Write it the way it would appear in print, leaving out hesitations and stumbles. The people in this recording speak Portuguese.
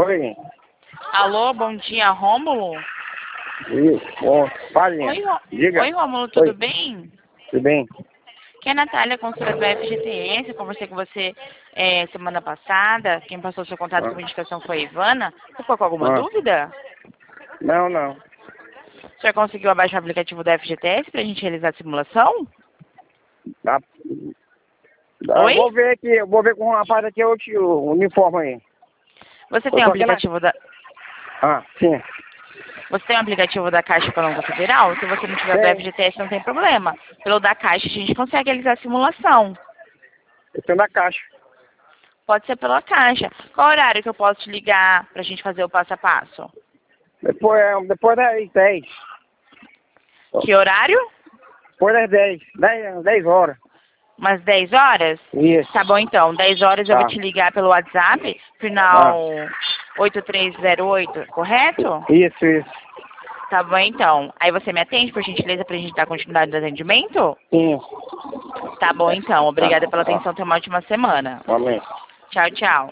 Oi. Alô, bom dia, Rômulo? Isso. Bom, fale. Diga. Oi, Rômulo, tudo Oi. bem? Tudo bem? Aqui é a Natália, consultora do FGTS. Eu conversei com você semana passada. Quem passou seu contato com a indicação foi a Ivana. Você ficou com alguma Ah. dúvida? Não. O senhor conseguiu abaixar o aplicativo da FGTS para a gente realizar a simulação? Dá. Oi? Vou ver aqui, eu vou ver com o rapaz aqui o uniforme aí. Você Eu tem um tô aqui aplicativo da... sim. Você tem um aplicativo da Caixa Econômica Federal? Se você não tiver do Tem. FGTS, não tem problema. Pelo da Caixa, a gente consegue realizar a simulação. Eu tenho na caixa. Pode ser pela Caixa. Qual horário que eu posso te ligar pra gente fazer o passo a passo? Depois das 10. Que horário? Depois das 10 horas. Umas 10 horas? Isso. Tá bom então, 10 horas eu Tá. vou te ligar pelo WhatsApp, final 8308, correto? Isso. Tá bom então. Aí você me atende, por gentileza, pra gente dar continuidade no atendimento? Sim. Tá bom então, obrigada pela Tá. atenção, tenha uma ótima semana. Amém. Tchau, tchau.